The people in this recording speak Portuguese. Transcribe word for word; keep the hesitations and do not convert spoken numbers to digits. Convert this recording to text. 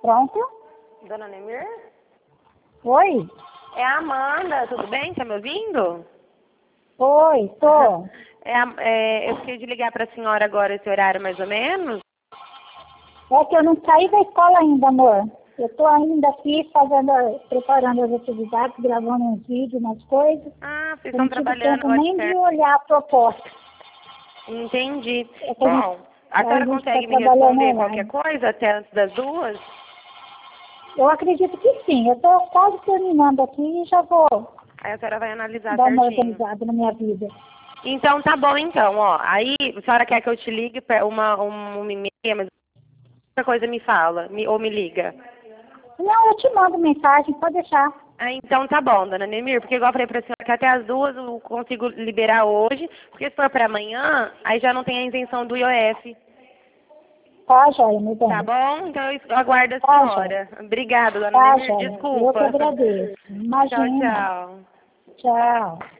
Pronto? Dona Nemir? Oi? É a Amanda, tudo bem? Tá me ouvindo? Oi, tô. É, a- é, eu fiquei de ligar para a senhora agora esse horário mais ou menos. É que eu não saí da escola ainda, amor. Eu tô ainda aqui fazendo, preparando as atividades, gravando uns vídeos, umas coisas. Ah, vocês Eu não estão tive trabalhando tempo agora de nem de perto. olhar a proposta. Entendi. É que a gente, Bom, a a senhora gente está consegue me trabalhando responder qualquer online. coisa até antes das duas? Eu acredito que sim. Eu tô quase terminando aqui e já vou Aí a senhora vai analisar dar uma certinho. organizada na minha vida. Então tá bom então, ó. Aí a senhora quer que eu te ligue pra uma, um, uma e meia, mas outra coisa me fala, me, ou me liga. Não, eu te mando mensagem, pode deixar. Ah, então tá bom, dona Nemir, porque igual eu falei pra senhora que até as duas eu consigo liberar hoje, porque se for pra amanhã, aí já não tem a isenção do I O F. Tá, joia, meu Tá bem. bom? Então eu aguardo a Tá, joia. senhora. Obrigada, dona Tá, Nemir. joia. Eu que Desculpa. agradeço. Tchau, Imagina. tchau. Tchau.